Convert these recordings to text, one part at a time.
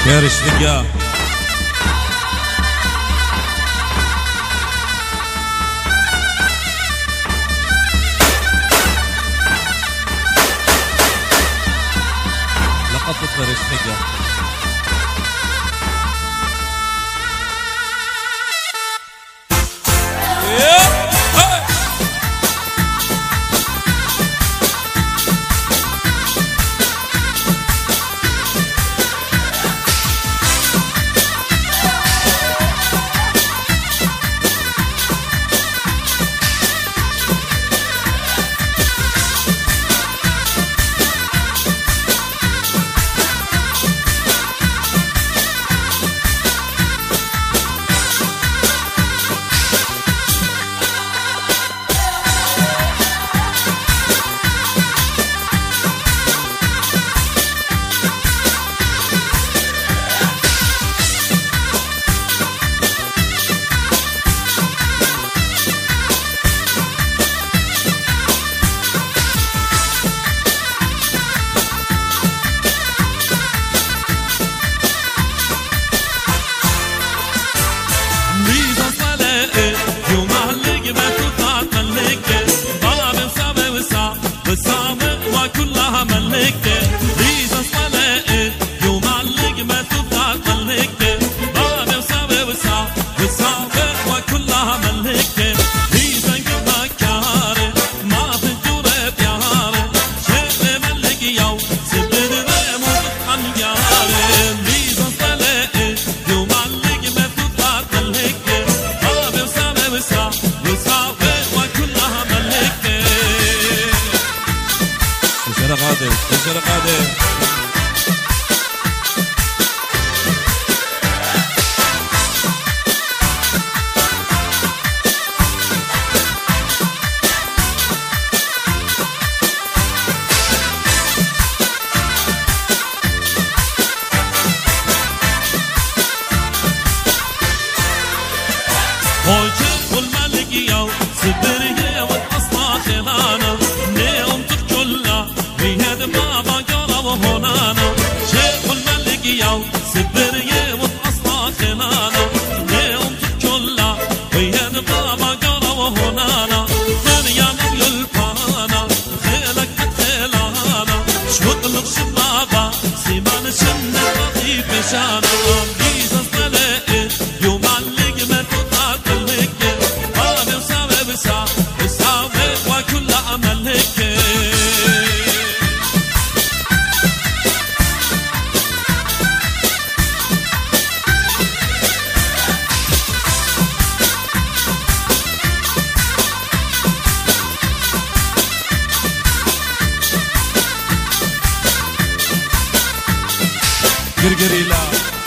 رشتقة لقطة رشتقة قرقريلا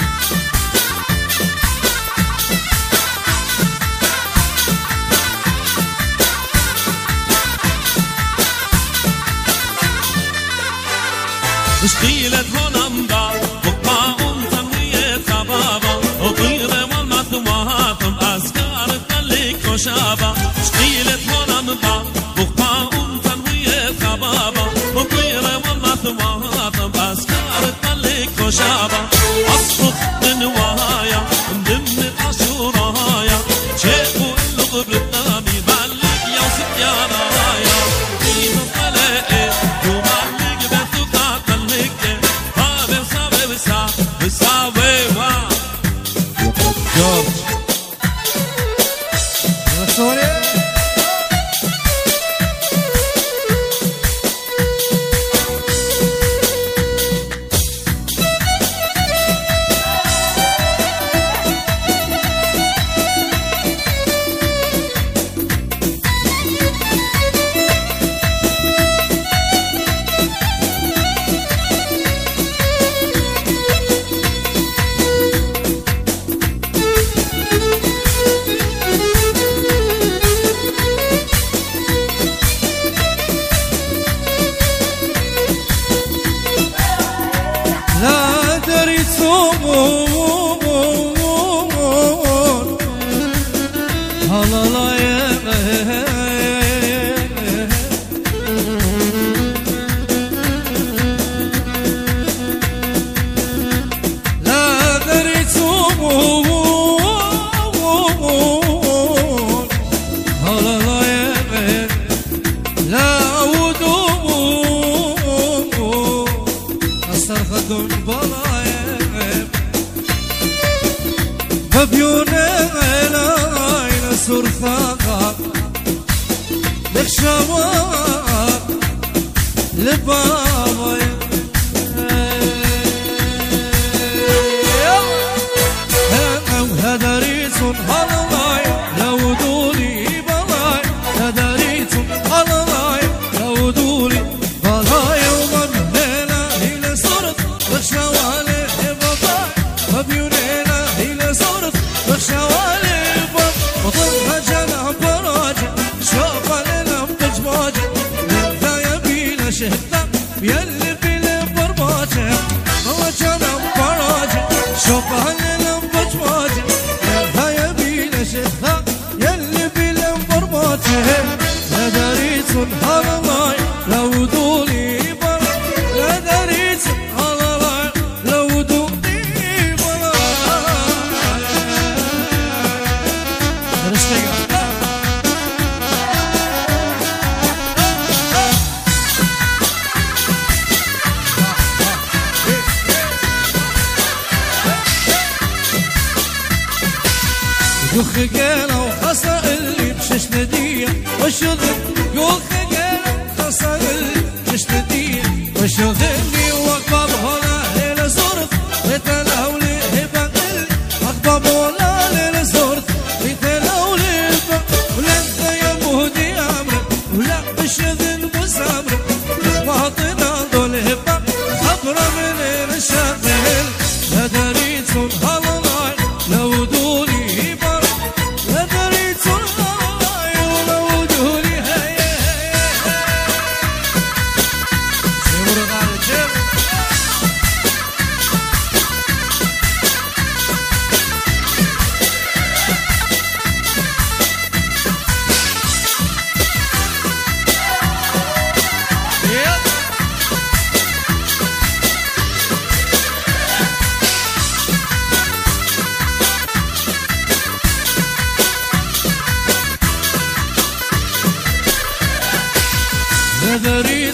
اشتيلت هولندا بقاء تنوية بابا وطير والمثوات أسكار تلك وشابا اشتيلت هولندا بقاء تنوية بابا وطير والمثوات أسكار تلك وشابا أصفق نوايا من عاشورايا شيخو اللغب النامي بالك يا وسط يا رايا في مطلقي ومالك بثقة تلك هابر سابر سابر جورج لا لا سرفاقا لخشوا لبابا هذا ريس هلاي لو دولي بلاي هذا ريس هلاي لو دولي بلاي ومن ليلة إلى صرت لخشوا وبيونينا إلى صرت وشوالي وطلها جنب براجع شوف علينا بجواجع لا يبينا شهدة يلي بيلي برباجع هو جنب براجع شوف علينا بجواجع لا يبينا شهدة يلي بيلي برباجع هذا ريس هلاي لو دولي براجع هذا ريس هلاي لو دولي يوخ قالوا خسر اللي بشش ندية وشغل يوخ قالوا خسر اللي بشش ندية وشغلني وقبض هلا ليلة صرت ويتلولي هبا اللي أقبض هلا ليلة صرت ويتلولي هبا ولنت يا مهدي أمرك ولا بشغل مسامرك باطنا دول هبا خبرة من الشغل هذا ريس هلاي لو دولي هذا ريس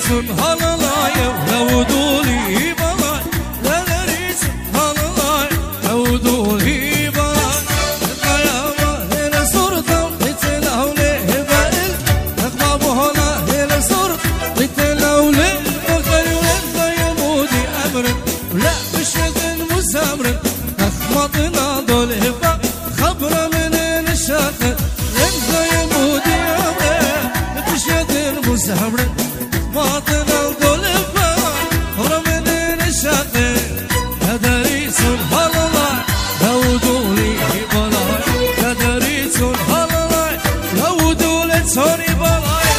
هلاي لو دولي بلاي هذا ريس هلاي لو دولي بلاي القيامة هنا صرت لتلولي هبائل أقباب هنا هنا صرت لتلولي وخير ولد يمودي أمرك ولا بشغل مسامرك أخمطنا دول هبا خبرة من الشاقل انت يمودي أمرك بشغل مسامرك باطنا الظلفة ورمن الشاقي هذا ريس هلاي لو دولي بلاي هذا ريس هلاي لو دولي سوري بلاي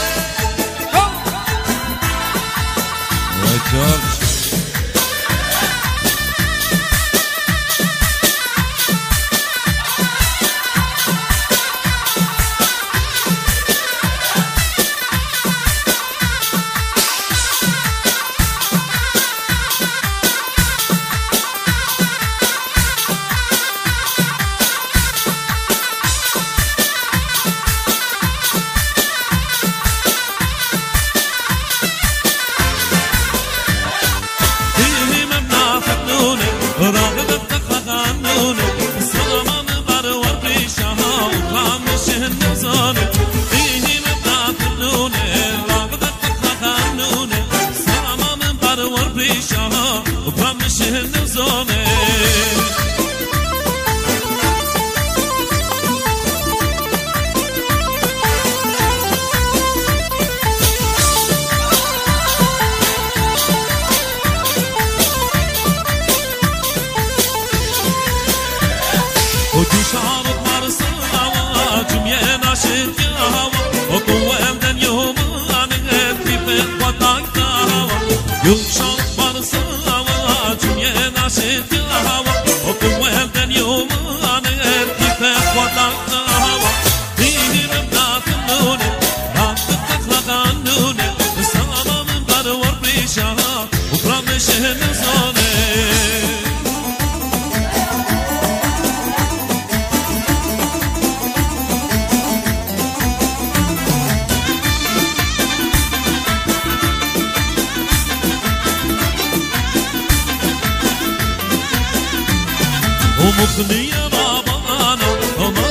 ومغنية بابانا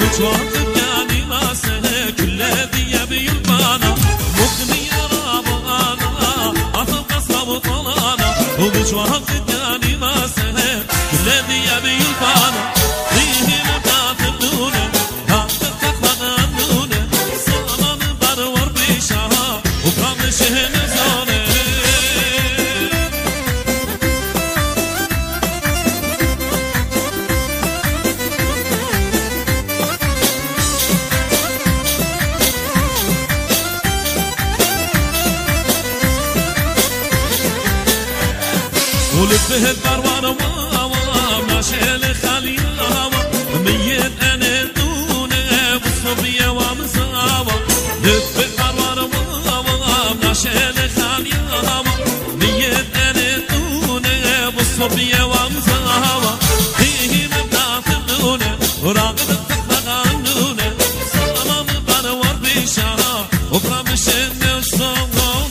وبجوات يعني ما سهل كل ذي يبي البانا مغني رابانا أثر قصة وطلانا وبجوات يعني ما سهل كل ذي يبي البانا فيه مبات النونة هاتف تخلقانونة صامان برور بيشاها وقام شهن زونة ولفه البروان وام ناشل خليها ميت انا دونه بالصبيه ومساوى لفه البروان وام ناشل خليها ميت انا دونه بالصبيه ومساوى فيه مبدات اللونه وراقب تخلقانونه سلام برور بيشاها وبرمش النصونه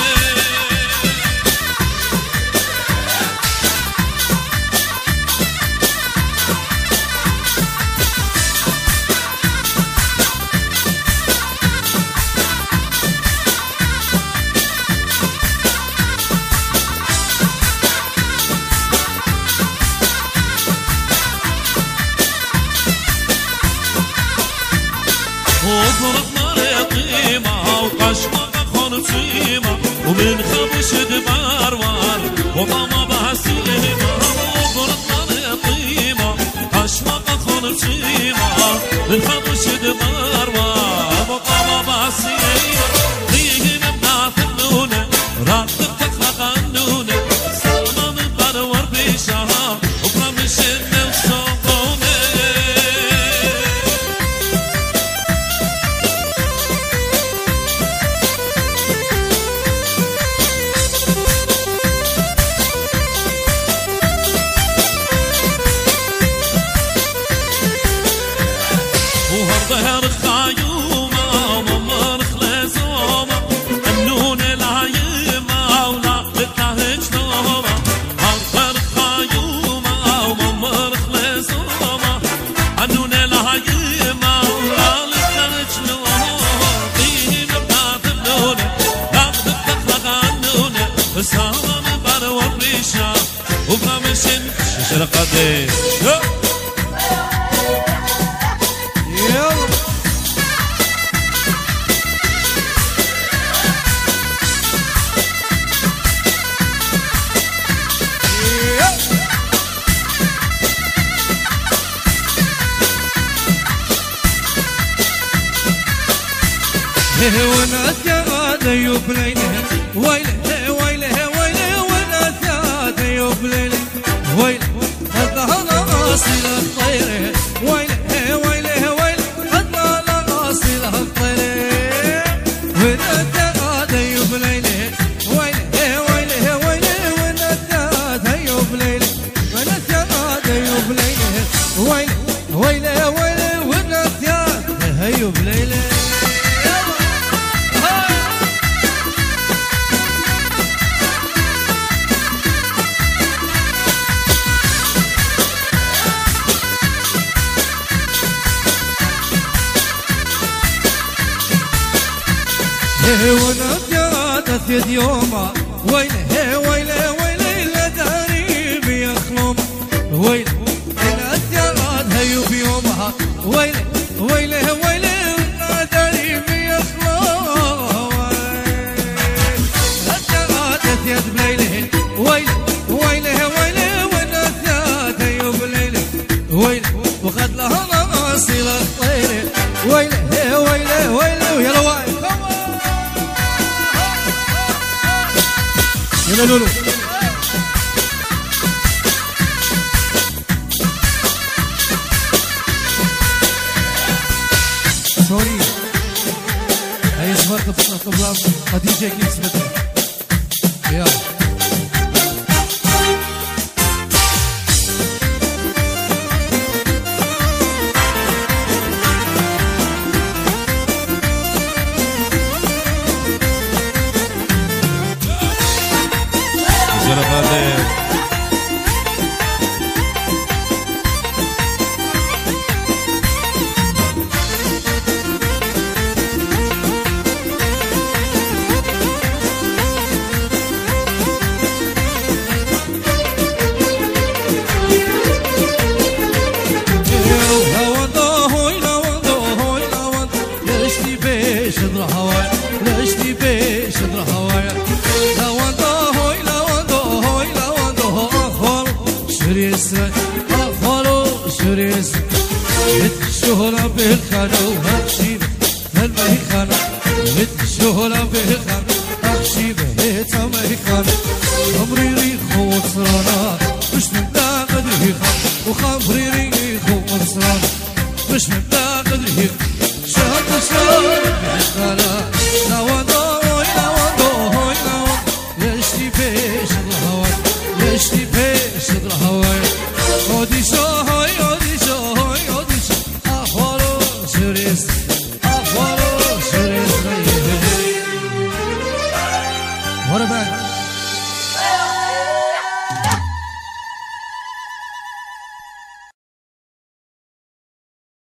وفرق مريقيمة وقشمة خنصيمة ومن خمش دباروار وطمى بهسيمة وفرق مريقيمة قشمة خنصيمة من خمش دباروار وطمى بهسيمة فيه مبنات النونة راتب تخلق النونة سلمة من برور بيشها وبرمش النفسونة ظهر خايومة وممر خلصومة النون العيمة ولا لتهج نومة ظهر خايومة وممر خلصومة النون العيمة ولا لتهج نومة فيه مبنات النونة لقد تخلق النونة بسامة من برور ريشة وبرمشن شرقتي وناس يا ديوب ليله ويله ويله ويله وناس يا ديوب ليله ويله هذا اصل الطير ويله ويله ويله هذا اصل الطير وناس يا ديوب ليله ويله ويله ويله وناس يا ديوب ليله وناس يا ديوب ليله ويله ويله ويله وناس يا ديوب ليله ونبجات يد يوما ويله ويله ويله لا داري بيخلم ويله الأسيارات هيو بيومها ويله ويله ويله لا داري بيخلم الأسيارات يد بليله ويله ويله ويله والأسيارات هيو بليله ويله وخد لها ناصل الطير ويله ويله ويله يا لواي يلا لولو سوري هاي اسمها قبل خديجة كيف اسمها يلا هوايا لا وندو هوي لا وندو هوي لا وندو أخوال شريس أخوال شريس الشهرة بالخانة وهالشيبة هالميخانة الشهرة بالخانة هالشيبة هيتا ميخانة خمري ريخ وصرانا مش من دا قد ريخا وخمري ريخ وصرانا مش من دا